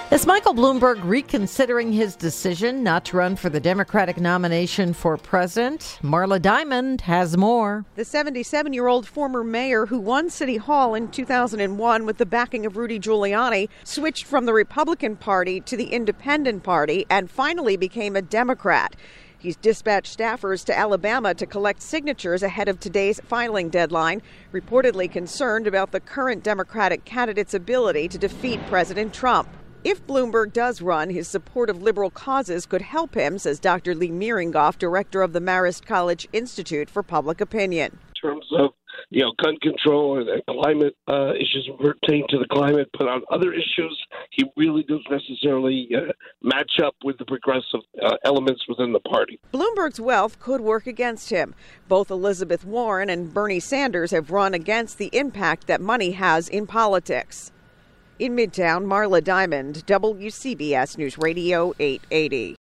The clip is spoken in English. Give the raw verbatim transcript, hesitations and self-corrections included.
Is Michael Bloomberg reconsidering his decision not to run for the Democratic nomination for president? Marla Diamond has more. The seventy-seven-year-old former mayor who won City Hall in two thousand one with the backing of Rudy Giuliani switched from the Republican Party to the Independent Party and finally became a Democrat. He's dispatched staffers to Alabama to collect signatures ahead of today's filing deadline, reportedly concerned about the current Democratic candidate's ability to defeat President Trump. If Bloomberg does run, his support of liberal causes could help him, says Doctor Lee Miringoff, director of the Marist College Institute for Public Opinion. In terms of, you know, gun control and climate uh, issues pertaining to the climate, but on other issues, he really doesn't necessarily uh, match up with the progressive uh, elements within the party. Bloomberg's wealth could work against him. Both Elizabeth Warren and Bernie Sanders have run against the impact that money has in politics. In Midtown, Marla Diamond, W C B S News Radio eight eighty.